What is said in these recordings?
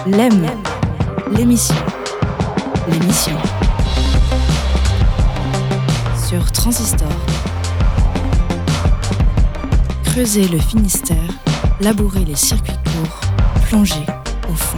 L'aime, l'émission. Sur Transistor. Creuser le Finistère, labourer les circuits courts, plonger au fond.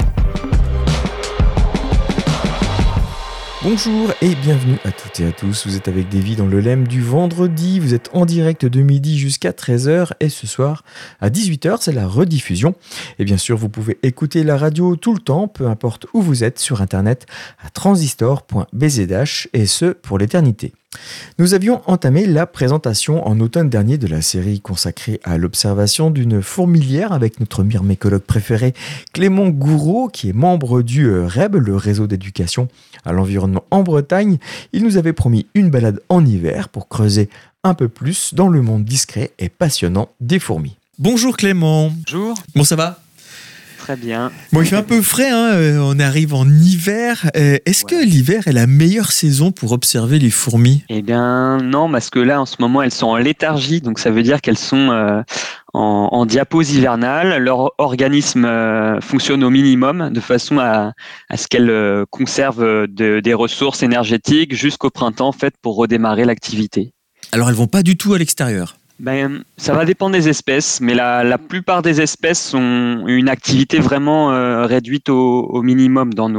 Bonjour et bienvenue à toutes et à tous, vous êtes avec Davy dans le LEM du vendredi, vous êtes en direct de midi jusqu'à 13h et ce soir à 18h c'est la rediffusion. Et bien sûr vous pouvez écouter la radio tout le temps, peu importe où vous êtes sur internet à transistor.bzh et ce pour l'éternité. Nous avions entamé la présentation en automne dernier de la série consacrée à l'observation d'une fourmilière avec notre myrmécologue préféré Clément Gouraud qui est membre du REB, le réseau d'éducation à l'environnement en Bretagne. Il nous avait promis une balade en hiver pour creuser un peu plus dans le monde discret et passionnant des fourmis. Bonjour Clément. Bonjour. Bon, ça va ? Très bien. Bon, il fait un peu frais, on arrive en hiver. Est-ce que l'hiver est la meilleure saison pour observer les fourmis ? Eh bien non, parce que là en ce moment elles sont en léthargie, donc ça veut dire qu'elles sont en diapause hivernale. Leur organisme fonctionne au minimum de façon à ce qu'elles conservent des ressources énergétiques jusqu'au printemps en fait pour redémarrer l'activité. Alors elles vont pas du tout à l'extérieur ? Ça va dépendre des espèces, mais la plupart des espèces ont une activité vraiment réduite au minimum dans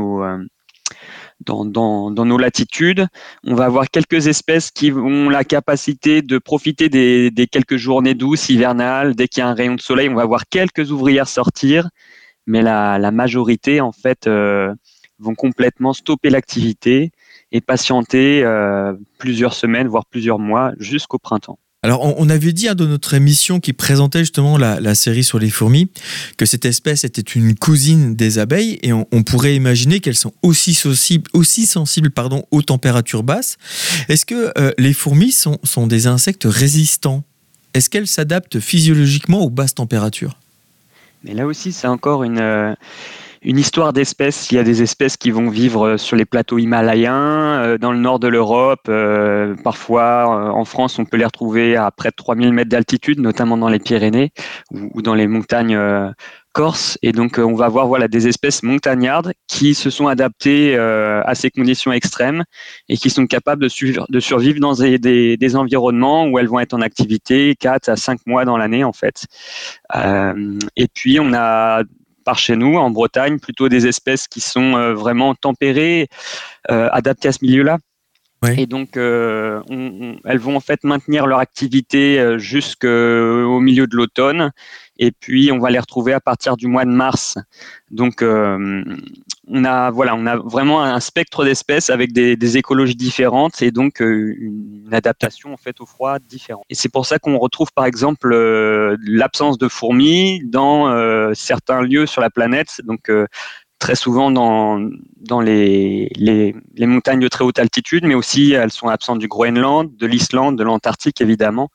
nos latitudes. On va avoir quelques espèces qui ont la capacité de profiter des quelques journées douces, hivernales. Dès qu'il y a un rayon de soleil, on va voir quelques ouvrières sortir, mais la majorité, en fait, vont complètement stopper l'activité et patienter plusieurs semaines, voire plusieurs mois, jusqu'au printemps. Alors, on avait dit dans notre émission qui présentait justement la série sur les fourmis que cette espèce était une cousine des abeilles et on pourrait imaginer qu'elles sont aussi sensibles aux températures basses. Est-ce que les fourmis sont des insectes résistants ? Est-ce qu'elles s'adaptent physiologiquement aux basses températures ? Mais là aussi, c'est encore une histoire d'espèces. Il y a des espèces qui vont vivre sur les plateaux himalayens, dans le nord de l'Europe. Parfois, en France, on peut les retrouver à près de 3000 mètres d'altitude, notamment dans les Pyrénées ou dans les montagnes corses. Et donc, on va voir des espèces montagnardes qui se sont adaptées à ces conditions extrêmes et qui sont capables de survivre dans des environnements où elles vont être en activité 4 à 5 mois dans l'année, en fait. Et puis, on a par chez nous, en Bretagne, plutôt des espèces qui sont vraiment tempérées, adaptées à ce milieu-là. Ouais. Et donc, elles vont en fait maintenir leur activité jusqu'au milieu de l'automne. Et puis, on va les retrouver à partir du mois de mars. Donc, on a vraiment un spectre d'espèces avec des écologies différentes et donc une adaptation en fait au froid différente. Et c'est pour ça qu'on retrouve par exemple l'absence de fourmis dans certains lieux sur la planète. Donc, très souvent dans les montagnes de très haute altitude, mais aussi elles sont absentes du Groenland, de l'Islande, de l'Antarctique évidemment.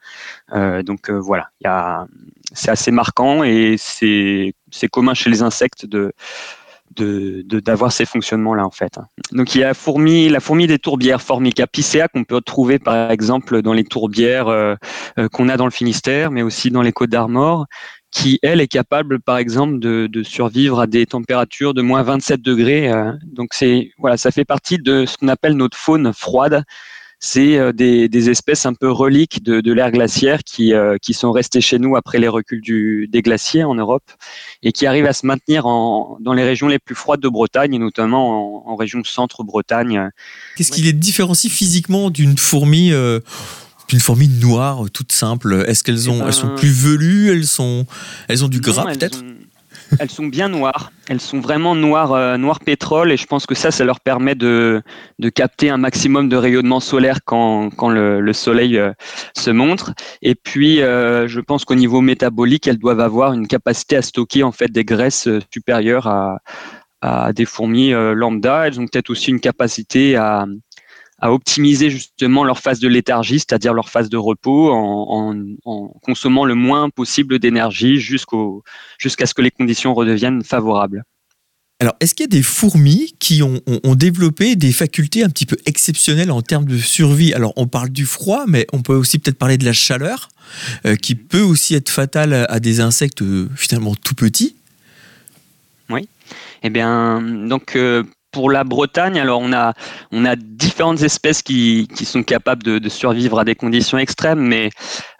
C'est assez marquant et c'est commun chez les insectes d'avoir ces fonctionnements-là en fait. Donc il y a la fourmi des tourbières, Formica piscea, qu'on peut retrouver par exemple dans les tourbières qu'on a dans le Finistère, mais aussi dans les Côtes d'Armor, qui, elle, est capable, par exemple, de survivre à des températures de moins 27 degrés. Donc, ça fait partie de ce qu'on appelle notre faune froide. C'est des espèces un peu reliques de l'ère glaciaire qui sont restées chez nous après les reculs des glaciers en Europe et qui arrivent à se maintenir dans les régions les plus froides de Bretagne, et notamment en région centre-Bretagne. Qu'est-ce qui les différencie physiquement d'une fourmi noire, toute simple? Est-ce qu'elles sont plus velues? Elles ont du gras peut-être? Elles sont bien noires. Elles sont vraiment noir pétrole, et je pense que ça leur permet de capter un maximum de rayonnement solaire quand le soleil se montre. Et puis, je pense qu'au niveau métabolique, elles doivent avoir une capacité à stocker en fait des graisses supérieures à des fourmis lambda. Elles ont peut-être aussi une capacité à optimiser justement leur phase de léthargie, c'est-à-dire leur phase de repos, en consommant le moins possible d'énergie jusqu'à ce que les conditions redeviennent favorables. Alors, est-ce qu'il y a des fourmis qui ont développé des facultés un petit peu exceptionnelles en termes de survie ? Alors, on parle du froid, mais on peut aussi peut-être parler de la chaleur, qui peut aussi être fatale à des insectes finalement tout petits. Oui. Eh bien, donc pour la Bretagne, alors on a différentes espèces qui sont capables de survivre à des conditions extrêmes, mais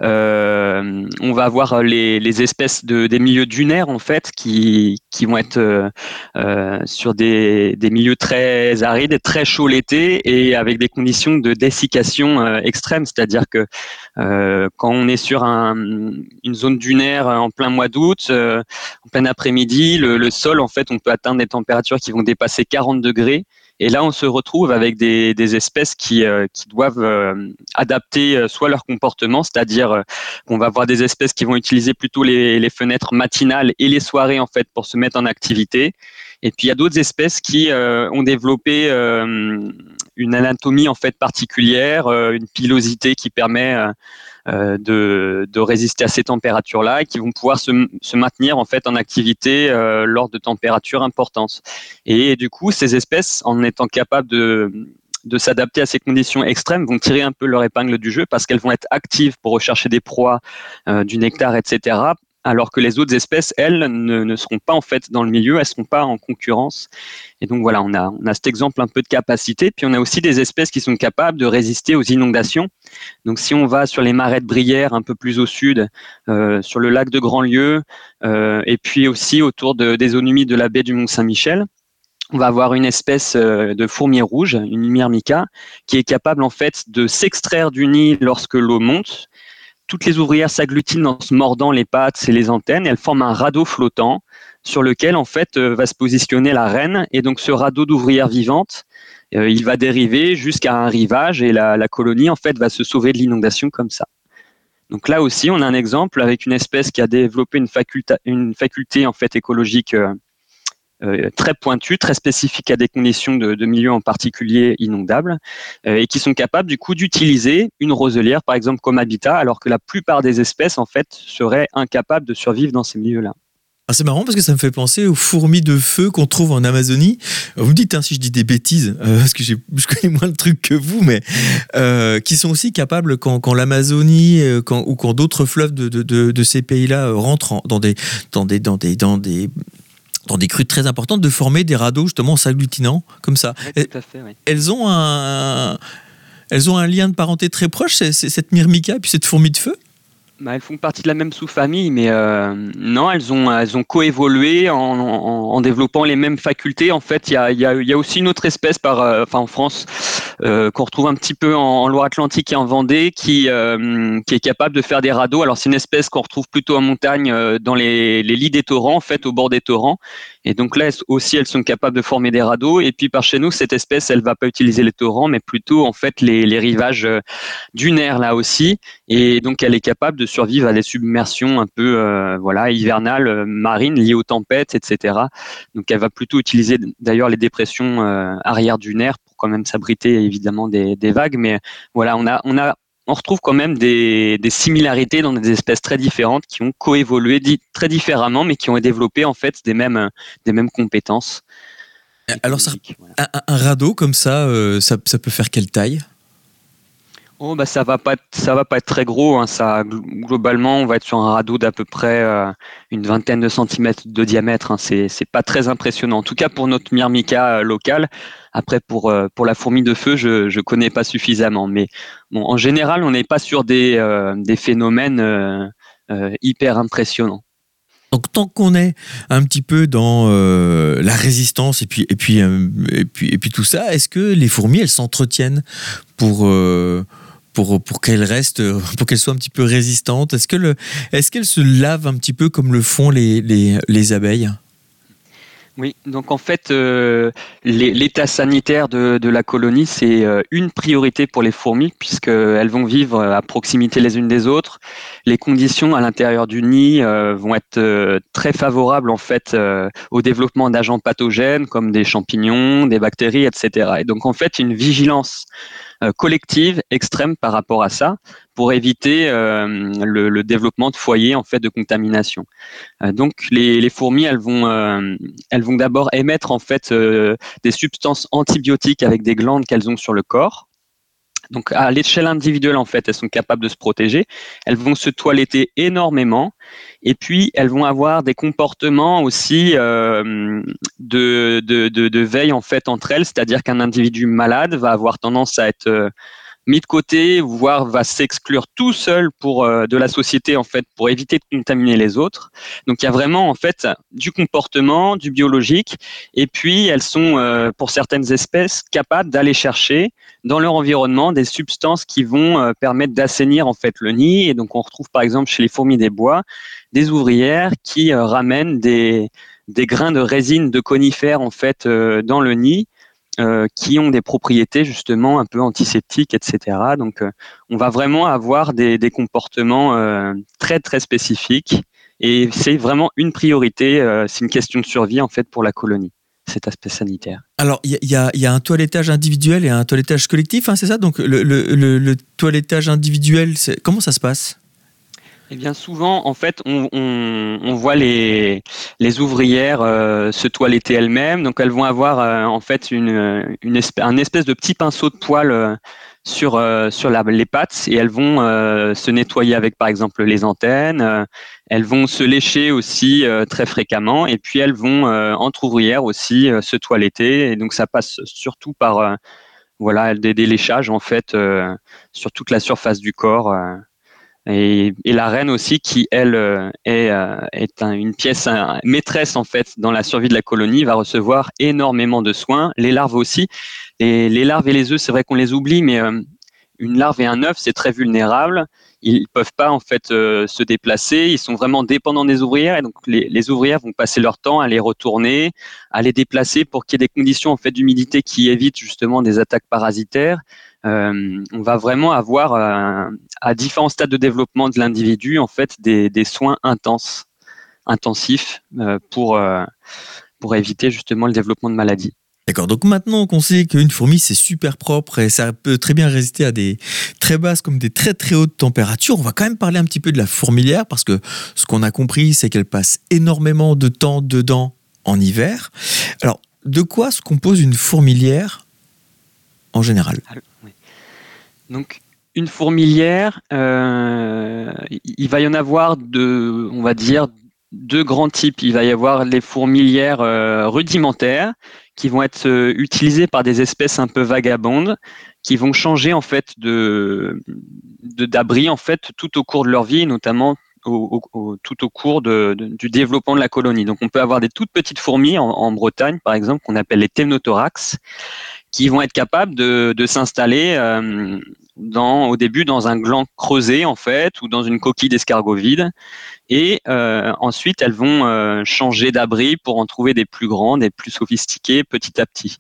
on va avoir les espèces des milieux dunaires en fait qui vont être sur des milieux très arides et très chauds l'été et avec des conditions de dessiccation extrêmes, c'est-à-dire que quand on est sur une zone dunaire en plein mois d'août, en plein après-midi, le sol, en fait, on peut atteindre des températures qui vont dépasser 40 degrés. Et là, on se retrouve avec des espèces qui doivent adapter soit leur comportement, c'est-à-dire qu'on va avoir des espèces qui vont utiliser plutôt les fenêtres matinales et les soirées en fait pour se mettre en activité. Et puis il y a d'autres espèces qui ont développé une anatomie en fait particulière, une pilosité qui permet de résister à ces températures-là et qui vont pouvoir se maintenir en fait en activité lors de températures importantes. Et du coup, ces espèces, en étant capables de s'adapter à ces conditions extrêmes, vont tirer un peu leur épingle du jeu parce qu'elles vont être actives pour rechercher des proies, du nectar, etc. Alors que les autres espèces, elles, ne seront pas en fait dans le milieu, elles ne seront pas en concurrence. Et donc voilà, on a cet exemple un peu de capacité. Puis on a aussi des espèces qui sont capables de résister aux inondations. Donc si on va sur les marais de Brière, un peu plus au sud, sur le lac de Grandlieu, et puis aussi autour des zones humides de la baie du Mont-Saint-Michel, on va avoir une espèce de fourmi rouge, une myrmica, qui est capable en fait de s'extraire du nid lorsque l'eau monte. Toutes les ouvrières s'agglutinent en se mordant les pattes et les antennes et elles forment un radeau flottant sur lequel en fait va se positionner la reine. Et donc ce radeau d'ouvrières vivantes, il va dériver jusqu'à un rivage et la colonie en fait va se sauver de l'inondation comme ça. Donc là aussi, on a un exemple avec une espèce qui a développé une faculté en fait écologique très pointues, très spécifiques à des conditions de milieu en particulier inondables, et qui sont capables du coup d'utiliser une roselière par exemple comme habitat, alors que la plupart des espèces en fait seraient incapables de survivre dans ces milieux-là. Ah, c'est marrant parce que ça me fait penser aux fourmis de feu qu'on trouve en Amazonie. Vous me dites si je dis des bêtises, parce que je connais moins le truc que vous, mais qui sont aussi capables quand l'Amazonie ou quand d'autres fleuves de ces pays-là rentrent dans des crues très importantes, de former des radeaux justement s'agglutinant comme ça. Oui, tout à fait, oui. Elles ont un lien de parenté très proche, cette myrmica et puis cette fourmi de feu. Elles font partie de la même sous-famille, mais non, elles ont coévolué en développant les mêmes facultés. En fait, il y a aussi une autre espèce en France qu'on retrouve un petit peu en Loire-Atlantique et en Vendée qui est capable de faire des radeaux. Alors c'est une espèce qu'on retrouve plutôt en montagne dans les lits des torrents, en fait, au bord des torrents. Et donc là aussi, elles sont capables de former des radeaux. Et puis par chez nous, cette espèce, elle va pas utiliser les torrents, mais plutôt en fait les rivages dunaires là aussi. Et donc elle est capable de survivre à des submersions un peu hivernales, marines liées aux tempêtes, etc. Donc elle va plutôt utiliser d'ailleurs les dépressions arrière dunaires pour quand même s'abriter évidemment des vagues. Mais voilà, on retrouve quand même des similarités dans des espèces très différentes qui ont coévolué très différemment, mais qui ont développé en fait des mêmes compétences. Alors un radeau comme ça peut faire quelle taille ? Oh, ça va pas être très gros, hein. Ça, globalement, on va être sur un radeau d'à peu près une vingtaine de centimètres de diamètre, hein. C'est pas très impressionnant. En tout cas pour notre myrmica locale. Après pour la fourmi de feu, je connais pas suffisamment. Mais bon, en général, on n'est pas sur des phénomènes hyper impressionnants. Donc tant qu'on est un petit peu dans la résistance et puis tout ça, est-ce que les fourmis elles s'entretiennent pour qu'elles restent, pour qu'elles soient un petit peu résistantes? Est-ce qu'elles se lavent un petit peu comme le font les abeilles? Oui, donc en fait, l'état sanitaire de la colonie, c'est une priorité pour les fourmis, puisqu'elles vont vivre à proximité les unes des autres. Les conditions à l'intérieur du nid vont être très favorables en fait au développement d'agents pathogènes comme des champignons, des bactéries, etc. Et donc en fait, une vigilance collective extrême par rapport à ça pour éviter le développement de foyers en fait de contamination. Donc les fourmis elles vont d'abord émettre en fait des substances antibiotiques avec des glandes qu'elles ont sur le corps. Donc à l'échelle individuelle, en fait, elles sont capables de se protéger. Elles vont se toiletter énormément. Et puis, elles vont avoir des comportements aussi de veille, en fait, entre elles. C'est-à-dire qu'un individu malade va avoir tendance à être mis de côté, voire va s'exclure tout seul de la société, en fait, pour éviter de contaminer les autres. Donc il y a vraiment, en fait, du comportement, du biologique, et puis elles sont, pour certaines espèces, capables d'aller chercher dans leur environnement des substances qui vont permettre d'assainir, en fait, le nid. Et donc on retrouve par exemple chez les fourmis des bois des ouvrières qui ramènent des grains de résine de conifères, en fait, dans le nid, qui ont des propriétés justement un peu antiseptiques, etc. Donc, on va vraiment avoir des comportements très très spécifiques, et c'est vraiment une priorité. C'est une question de survie, en fait, pour la colonie, cet aspect sanitaire. Alors, il y a un toilettage individuel et un toilettage collectif, hein, c'est ça? Donc, le toilettage individuel, comment ça se passe? Eh bien, souvent, en fait, on voit les ouvrières se toiletter elles-mêmes. Donc, elles vont avoir en fait un espèce de petit pinceau de poil sur les pattes, et elles vont se nettoyer avec, par exemple, les antennes. Elles vont se lécher aussi très fréquemment, et puis elles vont entre ouvrières aussi se toiletter. Et donc, ça passe surtout par voilà, des léchages, en fait, sur toute la surface du corps. Et la reine aussi, qui elle est une pièce maîtresse, en fait, dans la survie de la colonie, va recevoir énormément de soins. Les larves aussi. Les larves et les œufs, c'est vrai qu'on les oublie, mais une larve et un œuf, c'est très vulnérable. Ils peuvent pas, en fait, se déplacer. Ils sont vraiment dépendants des ouvrières, et donc les ouvrières vont passer leur temps à les retourner, à les déplacer pour qu'il y ait des conditions, en fait, d'humidité qui évitent justement des attaques parasitaires. On va vraiment avoir à différents stades de développement de l'individu, en fait, des soins intensifs pour éviter justement le développement de maladies. D'accord, donc maintenant qu'on sait qu'une fourmi c'est super propre et ça peut très bien résister à des très basses comme des très très hautes températures, on va quand même parler un petit peu de la fourmilière, parce que ce qu'on a compris c'est qu'elle passe énormément de temps dedans en hiver. Alors, de quoi se compose une fourmilière en général? Oui. Donc, une fourmilière, il va y en avoir on va dire, deux grands types. Il va y avoir les fourmilières rudimentaires, qui vont être utilisées par des espèces un peu vagabondes, qui vont changer, en fait, d'abri, en fait, tout au cours de leur vie, notamment tout au cours du développement de la colonie. Donc, on peut avoir des toutes petites fourmis en Bretagne, par exemple, qu'on appelle les Thénothorax, qui vont être capables de s'installer au début dans un gland creusé, en fait, ou dans une coquille d'escargot vide. Et ensuite, elles vont changer d'abri pour en trouver des plus grands, des plus sophistiqués, petit à petit.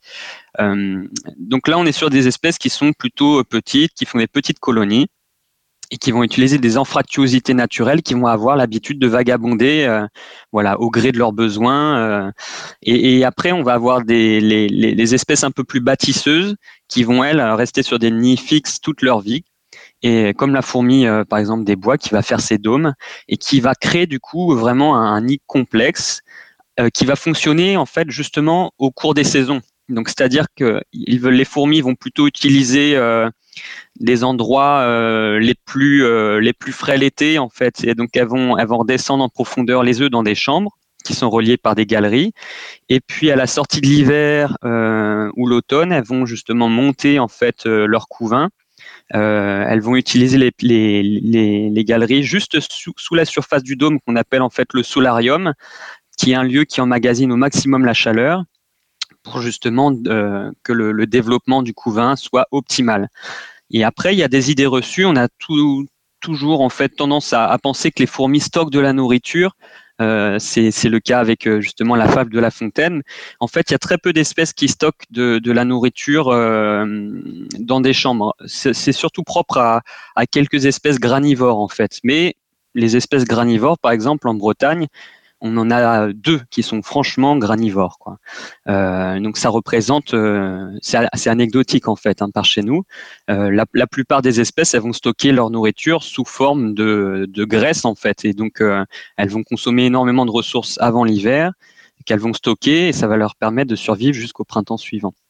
Donc là, on est sur des espèces qui sont plutôt petites, qui font des petites colonies, et qui vont utiliser des anfractuosités naturelles, qui vont avoir l'habitude de vagabonder voilà, au gré de leurs besoins. Et après, on va avoir les espèces un peu plus bâtisseuses, qui vont, elles, rester sur des nids fixes toute leur vie. Et comme la fourmi, par exemple, des bois, qui va faire ses dômes et qui va créer du coup vraiment un nid complexe qui va fonctionner, en fait, justement au cours des saisons. Donc, c'est-à-dire que les fourmis vont plutôt utiliser des endroits les plus frais l'été, en fait. Et donc, elles vont redescendre en profondeur les œufs dans des chambres qui sont reliées par des galeries. Et puis, à la sortie de l'hiver ou l'automne, elles vont justement monter, en fait, leur couvain. Elles vont utiliser les galeries juste sous la surface du dôme, qu'on appelle, en fait, le solarium, qui est un lieu qui emmagasine au maximum la chaleur, pour justement que le développement du couvain soit optimal. Et après, il y a des idées reçues. On a toujours, en fait, tendance à penser que les fourmis stockent de la nourriture. C'est le cas avec justement la fable de La Fontaine. En fait, il y a très peu d'espèces qui stockent de la nourriture dans des chambres. C'est surtout propre à quelques espèces granivores, en fait. Mais les espèces granivores, par exemple, en Bretagne, on en a 2 qui sont franchement granivores, quoi. Donc ça représente, c'est anecdotique, en fait, par chez nous. La plupart des espèces, elles vont stocker leur nourriture sous forme de graisse, en fait, et donc elles vont consommer énormément de ressources avant l'hiver, qu'elles vont stocker, et ça va leur permettre de survivre jusqu'au printemps suivant.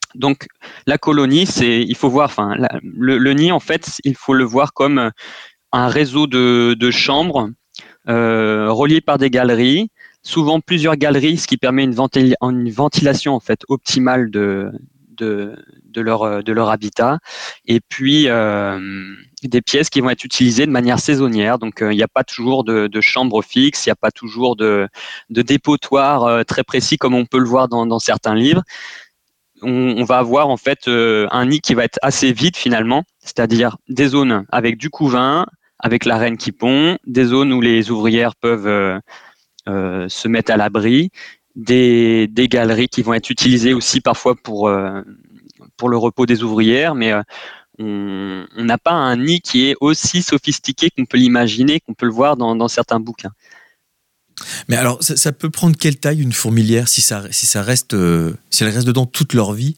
Donc la colonie, il faut voir, le nid en fait, il faut le voir comme un réseau de chambres reliées par des galeries, souvent plusieurs galeries, ce qui permet une ventilation en fait optimale de leur habitat, et puis des pièces qui vont être utilisées de manière saisonnière. Donc il n'y a pas toujours de chambre fixe, il n'y a pas toujours de dépotoir très précis comme on peut le voir dans certains livres. On va avoir en fait un nid qui va être assez vide finalement, c'est-à-dire des zones avec du couvain, avec la reine qui pond, des zones où les ouvrières peuvent se mettre à l'abri, des galeries qui vont être utilisées aussi parfois pour le repos des ouvrières, mais on n'a pas un nid qui est aussi sophistiqué qu'on peut l'imaginer, qu'on peut le voir dans certains bouquins. Mais alors, ça peut prendre quelle taille une fourmilière si elle reste dedans toute leur vie?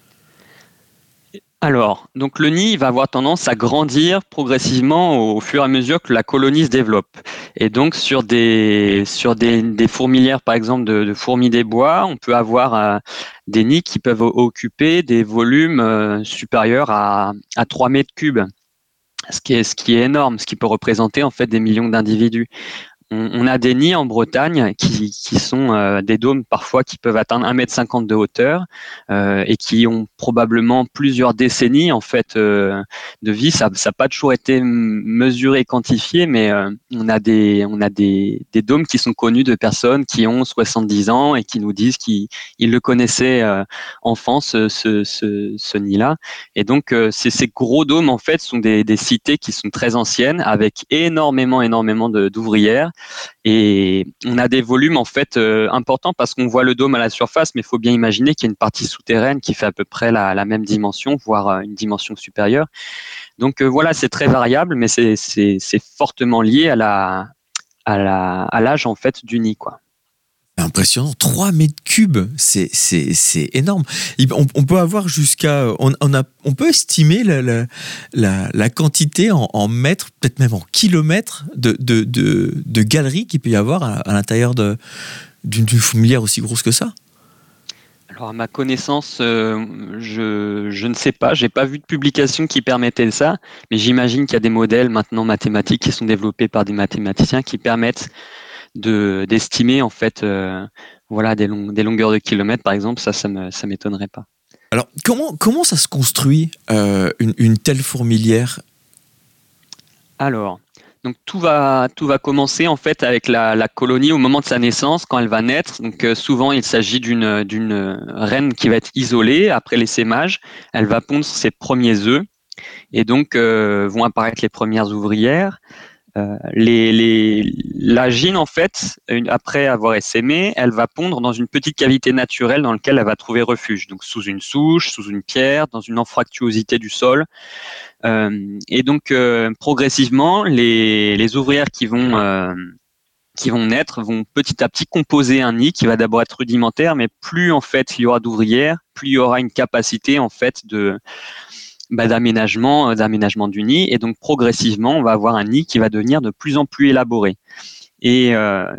Alors, donc le nid va avoir tendance à grandir progressivement au fur et à mesure que la colonie se développe. Et donc sur des fourmilières, par exemple de fourmis des bois, on peut avoir des nids qui peuvent occuper des volumes supérieurs à 3 mètres cubes, ce qui est énorme, ce qui peut représenter en fait des millions d'individus. On a des nids en Bretagne qui sont des dômes parfois qui peuvent atteindre 1,50 m de hauteur et qui ont probablement plusieurs décennies en fait de vie. Ça n'a pas toujours été mesuré, quantifié, mais on a des dômes qui sont connus de personnes qui ont 70 ans et qui nous disent qu'ils le connaissaient enfant, ce nid-là. Et donc ces gros dômes en fait sont des cités qui sont très anciennes avec énormément d'ouvrières. Et on a des volumes en fait importants parce qu'on voit le dôme à la surface, mais il faut bien imaginer qu'il y a une partie souterraine qui fait à peu près la même dimension, voire une dimension supérieure. Donc voilà, c'est très variable, mais c'est fortement lié à l'âge en fait du nid, quoi. Impressionnant, 3 mètres cubes, c'est énorme. On peut avoir jusqu'à, on peut estimer la quantité en mètres, peut-être même en kilomètres de galeries qu'il peut y avoir à l'intérieur d'une fourmilière aussi grosse que ça. Alors à ma connaissance, je ne sais pas, j'ai pas vu de publication qui permettait ça, mais j'imagine qu'il y a des modèles maintenant mathématiques qui sont développés par des mathématiciens qui permettent d'estimer en fait voilà des longueurs de kilomètres par exemple. Ça m'étonnerait pas. Alors comment ça se construit une telle fourmilière? Alors donc tout va commencer en fait avec la colonie au moment de sa naissance, quand elle va naître. Donc souvent il s'agit d'une reine qui va être isolée après l'essaimage. Elle va pondre ses premiers œufs et donc vont apparaître les premières ouvrières. La gyne, en fait, après avoir essaimé, elle va pondre dans une petite cavité naturelle dans laquelle elle va trouver refuge, donc sous une souche, sous une pierre, dans une anfractuosité du sol. Et donc, progressivement, les ouvrières qui vont naître vont petit à petit composer un nid qui va d'abord être rudimentaire, mais plus en fait il y aura d'ouvrières, plus il y aura une capacité en fait d'aménagement du nid, et donc progressivement on va avoir un nid qui va devenir de plus en plus élaboré. Et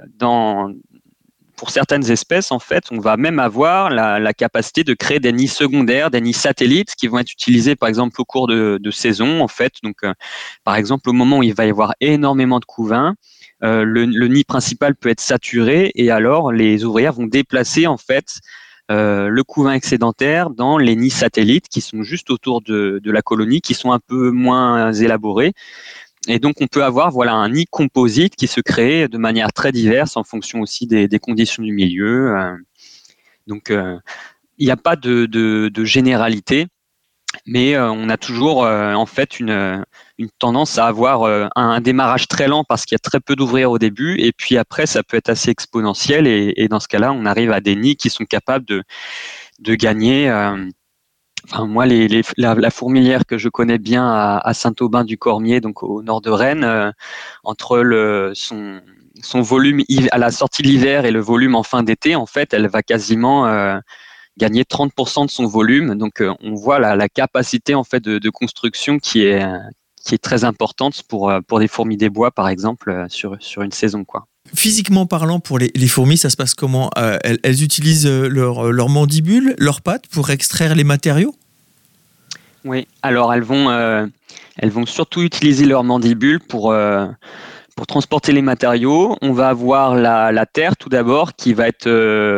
pour certaines espèces, en fait, on va même avoir la capacité de créer des nids secondaires, des nids satellites qui vont être utilisés par exemple au cours de saison, en fait. Donc par exemple au moment où il va y avoir énormément de couvain, le nid principal peut être saturé, et alors les ouvrières vont déplacer en fait le couvain excédentaire dans les nids satellites qui sont juste autour de la colonie, qui sont un peu moins élaborés. Et donc, on peut avoir un nid composite qui se crée de manière très diverse en fonction aussi des conditions du milieu. Donc, il n'y a pas de généralité, mais on a toujours en fait une tendance à avoir un démarrage très lent parce qu'il y a très peu d'ouvrières au début, et puis après ça peut être assez exponentiel, et dans ce cas-là on arrive à des nids qui sont capables de gagner. Moi, la fourmilière que je connais bien à Saint-Aubin-du-Cormier, donc au nord de Rennes, entre son volume à la sortie de l'hiver et le volume en fin d'été, en fait, elle va quasiment gagner 30% de son volume. Donc, on voit la capacité en fait de construction qui est très importante pour des fourmis des bois, par exemple, sur une saison, quoi. physiquement parlant, pour les fourmis, ça se passe comment ? Elles utilisent leur mandibule, leurs pattes pour extraire les matériaux ? Oui, alors elles vont surtout utiliser leur mandibule pour transporter les matériaux. On va avoir la terre tout d'abord qui va être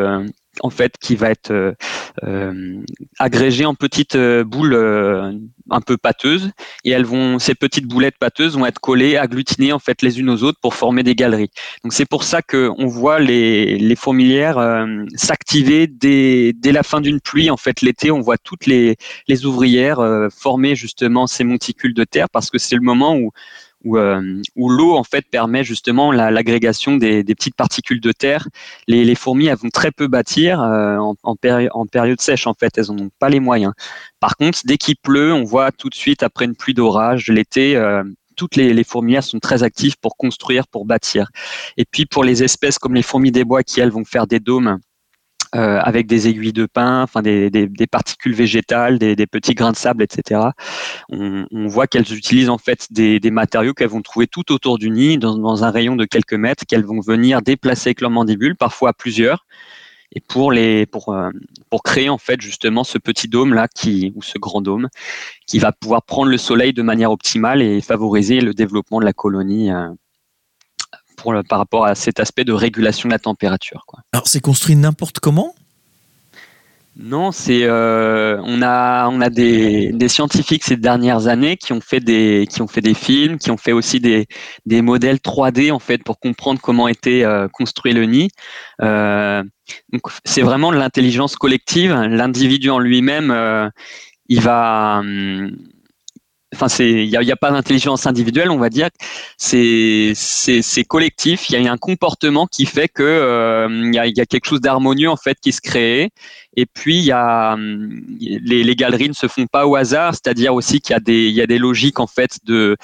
agrégée en petites boules un peu pâteuses, et ces petites boulettes pâteuses vont être collées, agglutinées en fait les unes aux autres pour former des galeries. Donc c'est pour ça qu'on voit les fourmilières s'activer dès la fin d'une pluie. En fait, l'été, on voit toutes les ouvrières former justement ces monticules de terre, parce que c'est le moment où l'eau en fait permet justement l'agrégation des petites particules de terre. Les fourmis, elles vont très peu bâtir en période sèche, en fait, elles n'en ont pas les moyens. Par contre, dès qu'il pleut, on voit tout de suite après une pluie d'orage de l'été, toutes les fourmilières sont très actives pour construire, pour bâtir. Et puis pour les espèces comme les fourmis des bois qui, elles, vont faire des dômes avec des aiguilles de pin, enfin des particules végétales, des petits grains de sable, etc. On voit qu'elles utilisent en fait des matériaux qu'elles vont trouver tout autour du nid, dans un rayon de quelques mètres, qu'elles vont venir déplacer avec leur mandibule, parfois à plusieurs, et pour créer en fait justement ce petit dôme là ou ce grand dôme qui va pouvoir prendre le soleil de manière optimale et favoriser le développement de la colonie. Par rapport à cet aspect de régulation de la température, quoi. Alors, c'est construit n'importe comment ? Non, on a des scientifiques ces dernières années qui ont fait des films, qui ont fait aussi des modèles 3D en fait pour comprendre comment était construit le nid. Donc c'est vraiment de l'intelligence collective. L'individu en lui-même, il va Enfin, il y a pas d'intelligence individuelle, on va dire. C'est collectif. Il y a un comportement qui fait que il y a quelque chose d'harmonieux en fait qui se crée. Et puis il y a les galeries ne se font pas au hasard, c'est-à-dire aussi qu'il y a des logiques en fait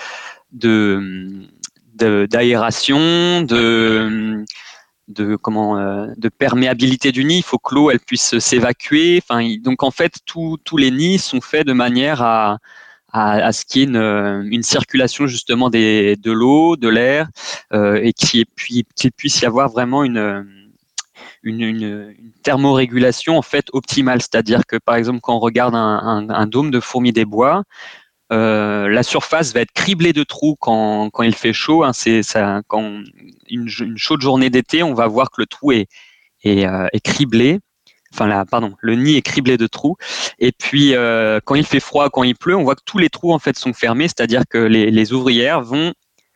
d'aération, de perméabilité du nid. Il faut que l'eau elle puisse s'évacuer. Enfin, donc en fait tous les nids sont faits de manière à ce qu'il y ait une circulation justement de l'eau, de l'air, et qu'il puisse y avoir vraiment une thermorégulation en fait optimale. C'est-à-dire que par exemple quand on regarde un dôme de fourmis des bois, la surface va être criblée de trous quand il fait chaud. Quand une chaude journée d'été, on va voir que le trou est criblé. Le nid est criblé de trous. Et puis, quand il fait froid, quand il pleut, on voit que tous les trous en fait sont fermés, c'est-à-dire que les ouvrières vont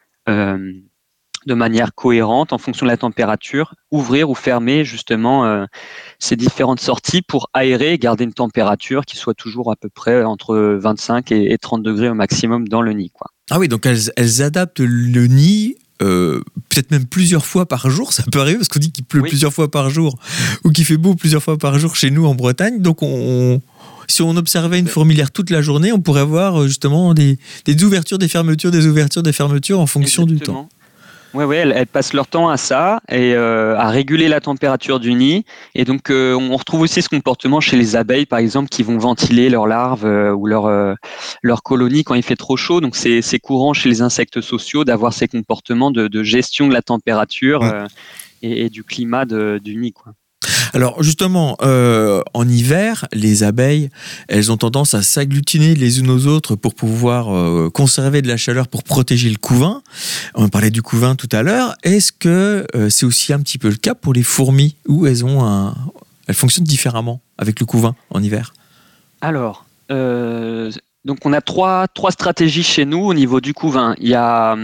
de manière cohérente, en fonction de la température, ouvrir ou fermer justement ces différentes sorties pour aérer et garder une température qui soit toujours à peu près entre 25 et 30 degrés au maximum dans le nid, quoi. Ah oui, donc elles adaptent le nid. Peut-être même plusieurs fois par jour, ça peut arriver parce qu'on dit qu'il pleut plusieurs fois par jour ou qu'il fait beau plusieurs fois par jour chez nous en Bretagne. Donc si on observait une fourmilière toute la journée, on pourrait voir justement des ouvertures, des fermetures, des ouvertures, des fermetures en fonction du temps. Oui, elles passent leur temps à ça et à réguler la température du nid. Et donc, on retrouve aussi ce comportement chez les abeilles, par exemple, qui vont ventiler leurs larves ou leur colonie quand il fait trop chaud. Donc, c'est courant chez les insectes sociaux d'avoir ces comportements de gestion de la température et du climat du nid, quoi. Alors justement, en hiver, les abeilles, elles ont tendance à s'agglutiner les unes aux autres pour pouvoir conserver de la chaleur pour protéger le couvain. On parlait du couvain tout à l'heure. Est-ce que c'est aussi un petit peu le cas pour les fourmis où elles fonctionnent différemment avec le couvain en hiver ? Alors, donc on a trois stratégies chez nous au niveau du couvain. Il y a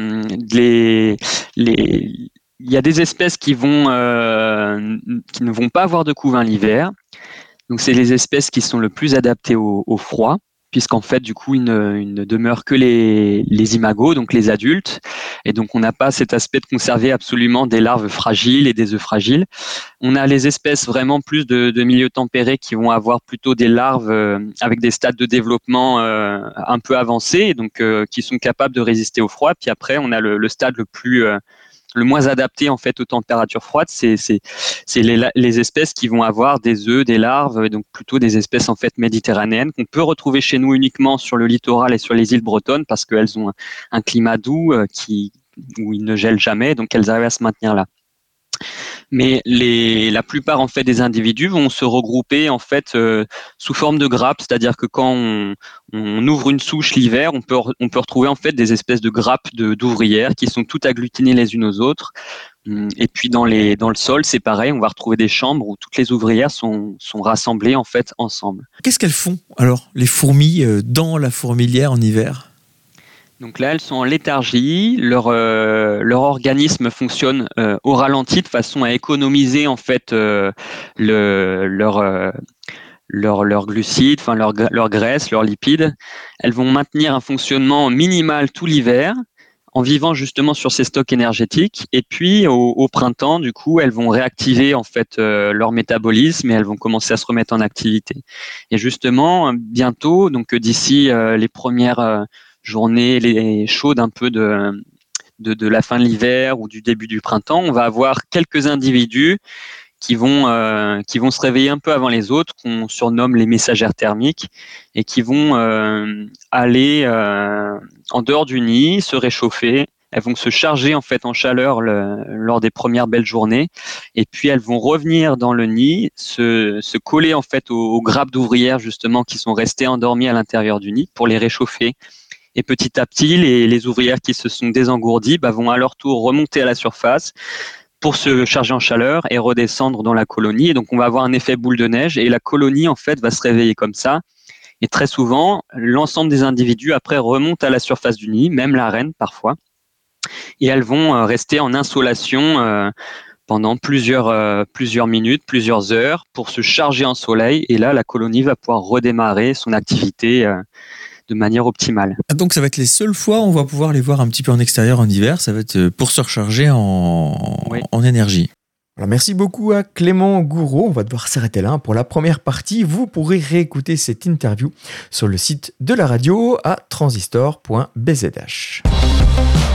il y a des espèces qui ne vont pas avoir de couvain l'hiver. Donc, c'est les espèces qui sont le plus adaptées au froid, puisqu'en fait, du coup, ils ne demeurent que les imagos, donc les adultes. Et donc, on n'a pas cet aspect de conserver absolument des larves fragiles et des œufs fragiles. On a les espèces vraiment plus de milieux tempérés qui vont avoir plutôt des larves avec des stades de développement un peu avancés, donc qui sont capables de résister au froid. Puis après, on a le stade le moins adapté en fait aux températures froides, c'est les espèces qui vont avoir des œufs, des larves, donc plutôt des espèces en fait méditerranéennes qu'on peut retrouver chez nous uniquement sur le littoral et sur les îles bretonnes parce qu'elles ont un climat doux où il ne gèle jamais, donc elles arrivent à se maintenir là. Mais la plupart en fait des individus vont se regrouper en fait sous forme de grappes, c'est-à-dire que quand on ouvre une souche l'hiver, on peut retrouver en fait des espèces de grappes d'ouvrières qui sont toutes agglutinées les unes aux autres. Et puis dans le sol, c'est pareil, on va retrouver des chambres où toutes les ouvrières sont rassemblées en fait ensemble. Qu'est-ce qu'elles font alors, les fourmis dans la fourmilière en hiver ? Donc là, elles sont en léthargie, leur organisme fonctionne au ralenti de façon à économiser en fait leurs glucides, enfin leur graisse, leurs lipides. Elles vont maintenir un fonctionnement minimal tout l'hiver en vivant justement sur ces stocks énergétiques. Et puis au printemps, du coup, elles vont réactiver en fait leur métabolisme et elles vont commencer à se remettre en activité. Et justement, bientôt, donc d'ici les premières journées chaudes un peu de la fin de l'hiver ou du début du printemps, on va avoir quelques individus qui vont se réveiller un peu avant les autres, qu'on surnomme les messagères thermiques, et qui vont aller en dehors du nid, se réchauffer. Elles vont se charger en fait en chaleur lors des premières belles journées, et puis elles vont revenir dans le nid, se coller en fait aux grappes d'ouvrières justement qui sont restées endormies à l'intérieur du nid pour les réchauffer. Et petit à petit, les ouvrières qui se sont désengourdies vont à leur tour remonter à la surface pour se charger en chaleur et redescendre dans la colonie. Et donc, on va avoir un effet boule de neige et la colonie, en fait, va se réveiller comme ça. Et très souvent, l'ensemble des individus, après, remontent à la surface du nid, même la reine parfois. Et elles vont rester en insolation pendant plusieurs minutes, plusieurs heures pour se charger en soleil. Et là, la colonie va pouvoir redémarrer son activité de manière optimale. Donc ça va être les seules fois où on va pouvoir les voir un petit peu en extérieur en hiver, ça va être pour se recharger en énergie. Alors merci beaucoup à Clément Gouraud. On va devoir s'arrêter là pour la première partie. Vous pourrez réécouter cette interview sur le site de la radio à transistor.bzh.